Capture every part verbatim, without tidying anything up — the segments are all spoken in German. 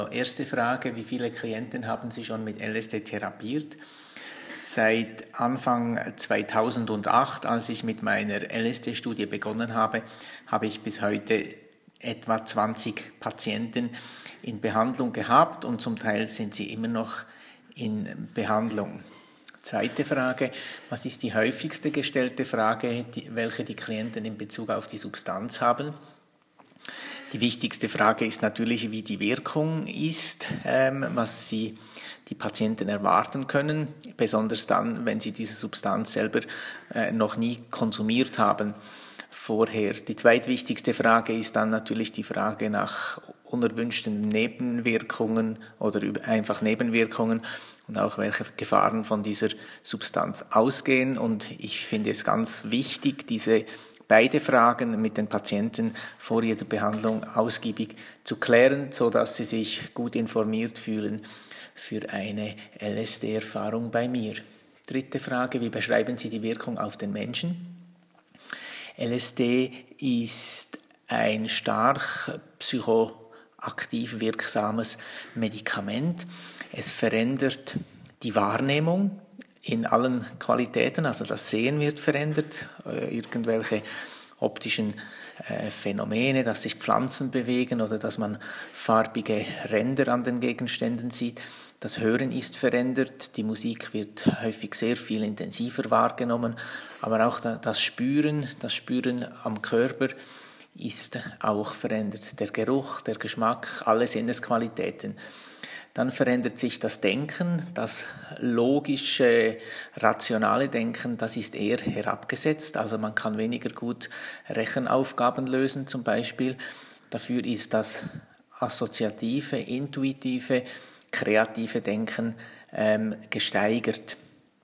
Erste Frage: Wie viele Klienten haben Sie schon mit L S D therapiert? Seit Anfang zweitausendacht, als ich mit meiner L S D-Studie begonnen habe, habe ich bis heute etwa zwanzig Patienten in Behandlung gehabt und zum Teil sind sie immer noch in Behandlung. Zweite Frage: Was ist die häufigste gestellte Frage, die, welche die Klienten in Bezug auf die Substanz haben? Die wichtigste Frage ist natürlich, wie die Wirkung ist, ähm, was sie die Patienten erwarten können, besonders dann, wenn sie diese Substanz selber äh, noch nie konsumiert haben vorher. Die zweitwichtigste Frage ist dann natürlich die Frage nach unerwünschten Nebenwirkungen oder einfach Nebenwirkungen und auch welche Gefahren von dieser Substanz ausgehen. Und ich finde es ganz wichtig, diese beide Fragen mit den Patienten vor jeder Behandlung ausgiebig zu klären, sodass sie sich gut informiert fühlen für eine L S D-Erfahrung bei mir. Dritte Frage: Wie beschreiben Sie die Wirkung auf den Menschen? L S D ist ein stark psychoaktiv wirksames Medikament. Es verändert die Wahrnehmung in allen Qualitäten, also das Sehen wird verändert, äh, irgendwelche optischen äh, Phänomene, dass sich Pflanzen bewegen oder dass man farbige Ränder an den Gegenständen sieht. Das Hören ist verändert, die Musik wird häufig sehr viel intensiver wahrgenommen, aber auch das Spüren, das Spüren am Körper ist auch verändert. Der Geruch, der Geschmack, alle Sinnesqualitäten. Dann verändert sich das Denken, das logische, rationale Denken, das ist eher herabgesetzt. Also man kann weniger gut Rechenaufgaben lösen zum Beispiel. Dafür ist das assoziative, intuitive, kreative Denken ähm, gesteigert.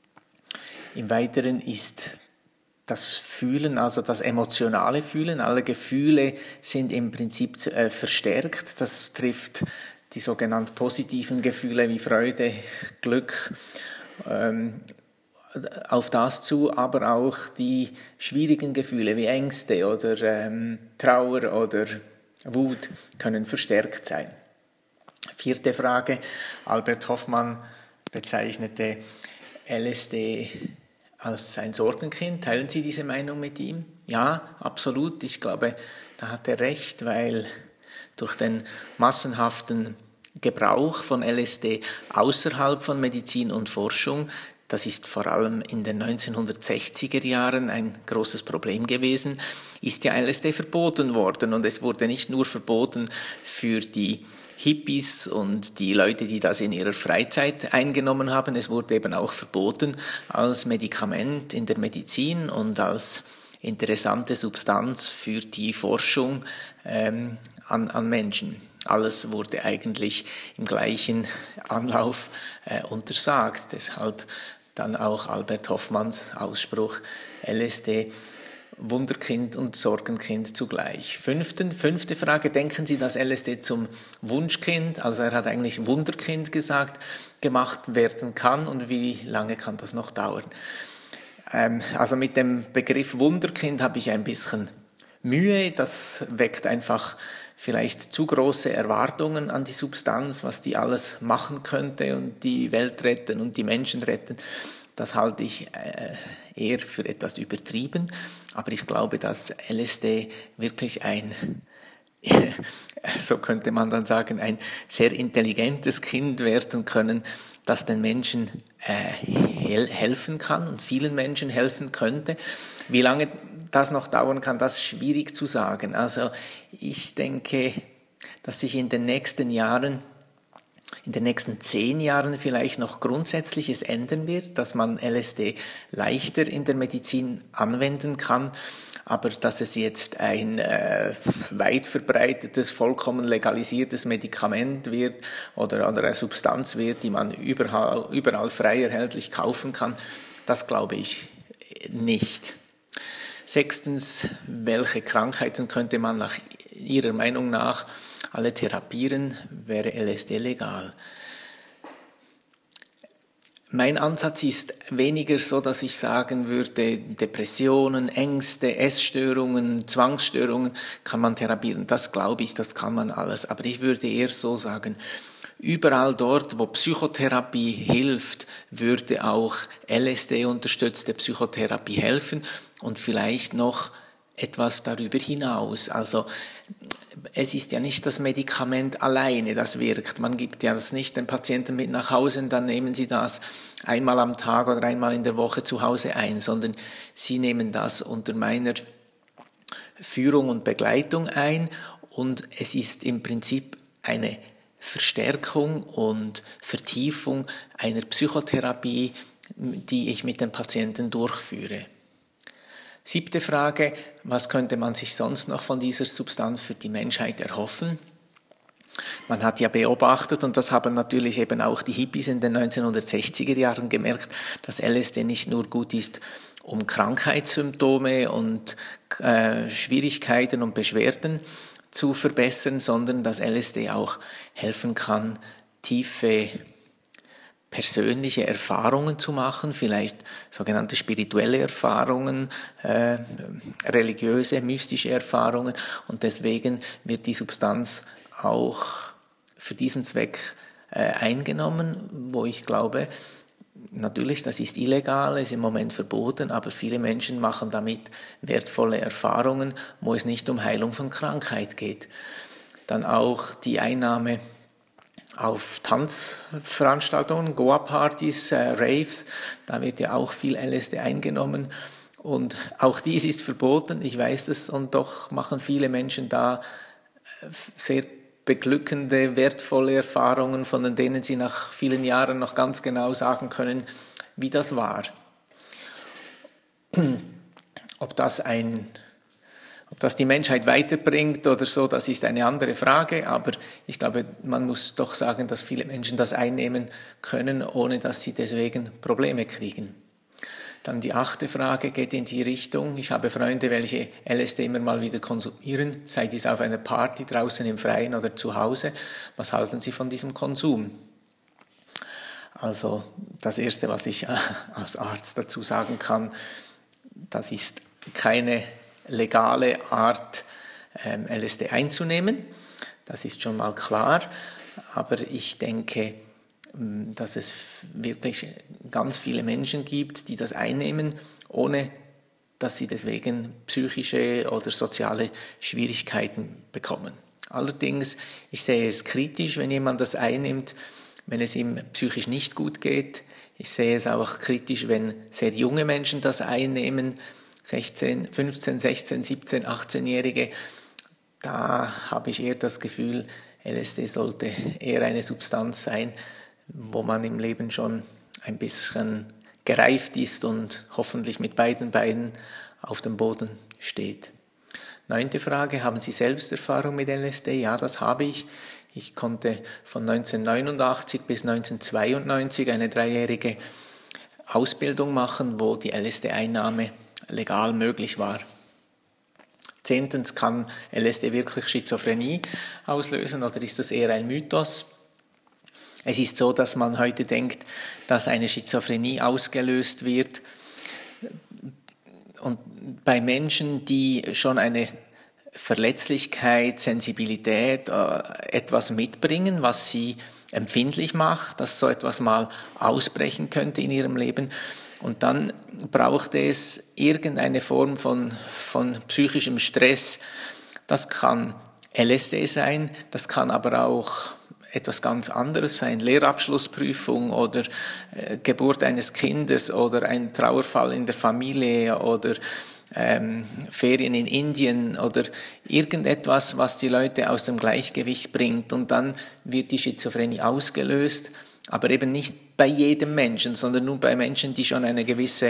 Im Weiteren ist das Fühlen, also das emotionale Fühlen, alle Gefühle sind im Prinzip äh, verstärkt. Das trifft die sogenannten positiven Gefühle wie Freude, Glück, ähm, auf das zu, aber auch die schwierigen Gefühle wie Ängste oder ähm, Trauer oder Wut können verstärkt sein. Vierte Frage: Albert Hofmann bezeichnete L S D als ein Sorgenkind. Teilen Sie diese Meinung mit ihm? Ja, absolut. Ich glaube, da hat er recht, weil durch den massenhaften Gebrauch von L S D außerhalb von Medizin und Forschung, das ist vor allem in den neunzehnhundertsechziger Jahren ein großes Problem gewesen, ist ja L S D verboten worden. Und es wurde nicht nur verboten für die Hippies und die Leute, die das in ihrer Freizeit eingenommen haben, es wurde eben auch verboten als Medikament in der Medizin und als interessante Substanz für die Forschung ähm, an, an Menschen. Alles wurde eigentlich im gleichen Anlauf äh, untersagt. Deshalb dann auch Albert Hofmanns Ausspruch: L S D, Wunderkind und Sorgenkind zugleich. Fünften, fünfte Frage: Denken Sie, dass L S D zum Wunschkind, also er hat eigentlich Wunderkind gesagt, gemacht werden kann und wie lange kann das noch dauern? Ähm, also mit dem Begriff Wunderkind habe ich ein bisschen Mühe. Das weckt einfach vielleicht zu große Erwartungen an die Substanz, was die alles machen könnte und die Welt retten und die Menschen retten. Das halte ich eher für etwas übertrieben, aber ich glaube, dass L S D wirklich ein, so könnte man dann sagen, ein sehr intelligentes Kind werden können, das den Menschen helfen kann und vielen Menschen helfen könnte. Wie lange das noch dauern kann, das ist schwierig zu sagen. Also ich denke, dass sich in den nächsten Jahren, in den nächsten zehn Jahren vielleicht noch Grundsätzliches ändern wird, dass man L S D leichter in der Medizin anwenden kann, aber dass es jetzt ein äh, weit verbreitetes, vollkommen legalisiertes Medikament wird oder, oder eine Substanz wird, die man überall, überall frei erhältlich kaufen kann, das glaube ich nicht. Sechstens: Welche Krankheiten könnte man nach Ihrer Meinung nach alle therapieren? Wäre L S D legal? Mein Ansatz ist weniger so, dass ich sagen würde, Depressionen, Ängste, Essstörungen, Zwangsstörungen kann man therapieren. Das glaube ich, das kann man alles. Aber ich würde eher so sagen, überall dort, wo Psychotherapie hilft, würde auch L S D-unterstützte Psychotherapie helfen und vielleicht noch etwas darüber hinaus. Also es ist ja nicht das Medikament alleine, das wirkt. Man gibt ja das nicht den Patienten mit nach Hause und dann nehmen sie das einmal am Tag oder einmal in der Woche zu Hause ein, sondern sie nehmen das unter meiner Führung und Begleitung ein und es ist im Prinzip eine Verstärkung und Vertiefung einer Psychotherapie, die ich mit den Patienten durchführe. Siebte Frage, was könnte man sich sonst noch von dieser Substanz für die Menschheit erhoffen? Man hat ja beobachtet, und das haben natürlich eben auch die Hippies in den neunzehnhundertsechziger Jahren gemerkt, dass L S D nicht nur gut ist, um Krankheitssymptome und äh, Schwierigkeiten und Beschwerden zu verbessern, sondern dass L S D auch helfen kann, tiefe persönliche Erfahrungen zu machen, vielleicht sogenannte spirituelle Erfahrungen, äh, religiöse, mystische Erfahrungen, und deswegen wird die Substanz auch für diesen Zweck äh, eingenommen, wo ich glaube, natürlich, das ist illegal, ist im Moment verboten, aber viele Menschen machen damit wertvolle Erfahrungen, wo es nicht um Heilung von Krankheit geht. Dann auch die Einnahme auf Tanzveranstaltungen, Goa-Partys, äh, Raves, da wird ja auch viel L S D eingenommen und auch dies ist verboten, ich weiß das, und doch machen viele Menschen da sehr beglückende, wertvolle Erfahrungen, von denen sie nach vielen Jahren noch ganz genau sagen können, wie das war. Ob das ein Ob das die Menschheit weiterbringt oder so, das ist eine andere Frage, aber ich glaube, man muss doch sagen, dass viele Menschen das einnehmen können, ohne dass sie deswegen Probleme kriegen. Dann die achte Frage geht in die Richtung, ich habe Freunde, welche L S D immer mal wieder konsumieren, sei dies auf einer Party, draußen im Freien oder zu Hause. Was halten Sie von diesem Konsum? Also das Erste, was ich als Arzt dazu sagen kann, das ist keine legale Art, L S D einzunehmen. Das ist schon mal klar. Aber ich denke, dass es wirklich ganz viele Menschen gibt, die das einnehmen, ohne dass sie deswegen psychische oder soziale Schwierigkeiten bekommen. Allerdings, ich sehe es kritisch, wenn jemand das einnimmt, wenn es ihm psychisch nicht gut geht. Ich sehe es auch kritisch, wenn sehr junge Menschen das einnehmen, sechzehn, fünfzehn, sechzehn, siebzehn, achtzehnjährige, da habe ich eher das Gefühl, L S D sollte eher eine Substanz sein, wo man im Leben schon ein bisschen gereift ist und hoffentlich mit beiden Beinen auf dem Boden steht. Neunte Frage, haben Sie selbst Erfahrung mit L S D? Ja, das habe ich. Ich konnte von neunzehnhundertneunundachtzig bis neunzehnhundertzweiundneunzig eine dreijährige Ausbildung machen, wo die L S D-Einnahme legal möglich war. Zehntens, kann L S D wirklich Schizophrenie auslösen oder ist das eher ein Mythos? Es ist so, dass man heute denkt, dass eine Schizophrenie ausgelöst wird und bei Menschen, die schon eine Verletzlichkeit, Sensibilität, äh, etwas mitbringen, was sie empfindlich macht, dass so etwas mal ausbrechen könnte in ihrem Leben. Und dann braucht es irgendeine Form von, von psychischem Stress. Das kann L S D sein, das kann aber auch etwas ganz anderes sein, Lehrabschlussprüfung oder äh, Geburt eines Kindes oder ein Trauerfall in der Familie oder ähm, Ferien in Indien oder irgendetwas, was die Leute aus dem Gleichgewicht bringt. Und dann wird die Schizophrenie ausgelöst, aber eben nicht bei jedem Menschen, sondern nur bei Menschen, die schon eine gewisse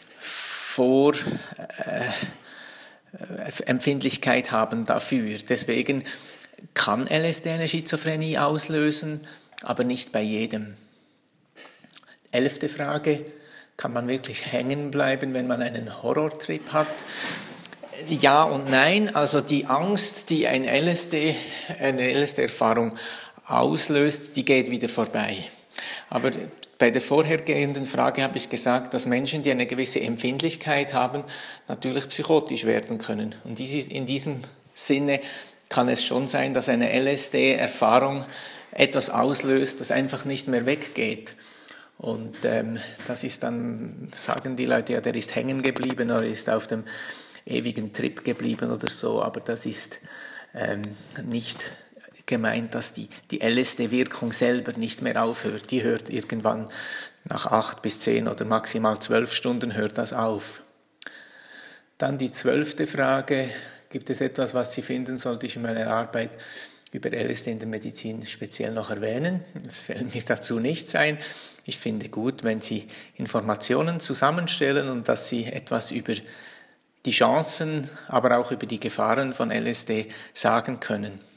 Vorempfindlichkeit äh, haben dafür. Deswegen kann L S D eine Schizophrenie auslösen, aber nicht bei jedem. Elfte Frage, kann man wirklich hängen bleiben, wenn man einen Horrortrip hat? Ja und nein, also die Angst, die ein L S D, eine L S D-Erfahrung auslöst, die geht wieder vorbei. Aber Bei der vorhergehenden Frage habe ich gesagt, dass Menschen, die eine gewisse Empfindlichkeit haben, natürlich psychotisch werden können. Und in diesem Sinne kann es schon sein, dass eine L S D-Erfahrung etwas auslöst, das einfach nicht mehr weggeht. Und ähm, das ist dann, sagen die Leute, ja, der ist hängen geblieben oder ist auf dem ewigen Trip geblieben oder so, aber das ist ähm, nicht gemeint, dass die, die L S D-Wirkung selber nicht mehr aufhört. Die hört irgendwann nach acht bis zehn oder maximal zwölf Stunden hört das auf. Dann die zwölfte Frage: Gibt es etwas, was Sie finden, sollte ich in meiner Arbeit über L S D in der Medizin speziell noch erwähnen? Es fällt mir dazu nichts ein. Ich finde gut, wenn Sie Informationen zusammenstellen und dass Sie etwas über die Chancen, aber auch über die Gefahren von L S D sagen können.